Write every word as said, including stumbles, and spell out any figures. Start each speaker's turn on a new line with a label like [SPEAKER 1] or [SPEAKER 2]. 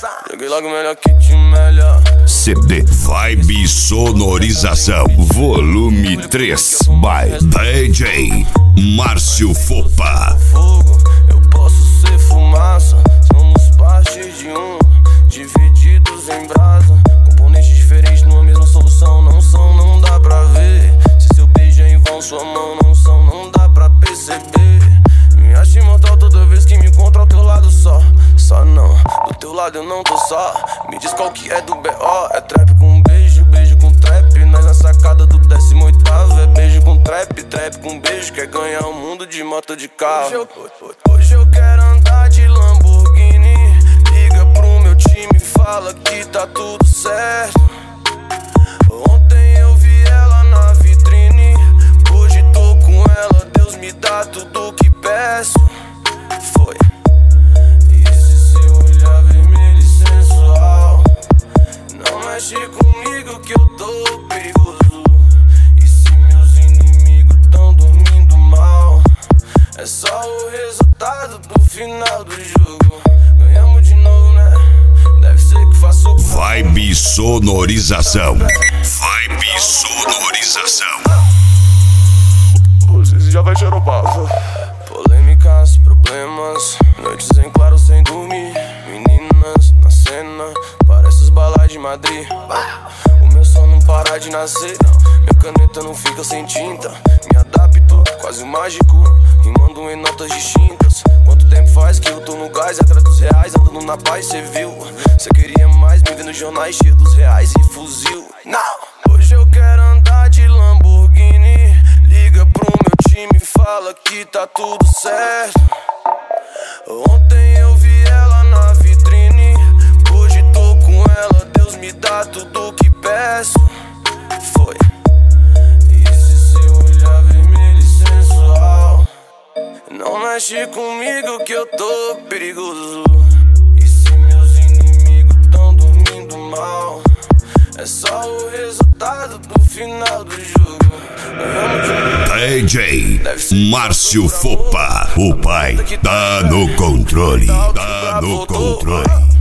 [SPEAKER 1] Joguei logo melhor que te melhor.
[SPEAKER 2] C D Vibe Sonorização Volume três by D J Márcio Fopa.
[SPEAKER 1] Eu posso ser fumaça, somos parte de um, divididos em brasa. Componentes diferentes numa mesma solução. Não são, não dá pra ver. Se seu beijo é em vão, sua mão não são, não dá pra perceber. Me acho imortal toda vez que me encontro ao teu lado só. Só não, do teu lado eu não tô só. Me diz qual que é do B O. É trap com beijo, beijo com trap. Nós na sacada do décimo oitavo. É beijo com trap, trap com beijo. Quer ganhar o mundo de moto de carro. Hoje eu, hoje eu quero andar de Lamborghini. Liga pro meu time, fala que tá tudo certo. Ontem eu vi ela na vitrine, hoje tô com ela. Deus me dá tudo que peço. Foi. Mexe comigo que eu tô perigoso. E se meus inimigos tão dormindo mal, é só o resultado do final do jogo. Ganhamos de novo, né? Deve ser que faço
[SPEAKER 2] Vibe Sonorização. Vibe Sonorização.
[SPEAKER 1] Você já vai xeropar. Polêmicas, problemas, noites em claro sem dormir. Meninas na cena, parece os balais de Madrid. O meu som não para de nascer, não. Minha caneta não fica sem tinta. Me adapto, quase mágico, rimando em notas distintas. Quanto tempo faz que eu tô no gás, atrás dos reais, andando na paz, cê viu? Cê queria mais, me vê nos jornais cheio dos reais e fuzil. Não! Hoje eu quero andar de Lamborghini. Liga pro meu time, fala que tá tudo certo. Ontem eu vi ela na vitrine, hoje tô com ela. Deus me dá tudo que peço. Foi. E esse seu olhar vermelho e sensual, não mexe comigo que eu tô perigoso. E se meus inimigos tão dormindo mal, é só o resultado do final do jogo.
[SPEAKER 2] D J Márcio Fopa, o pai tá no controle, tá no controle.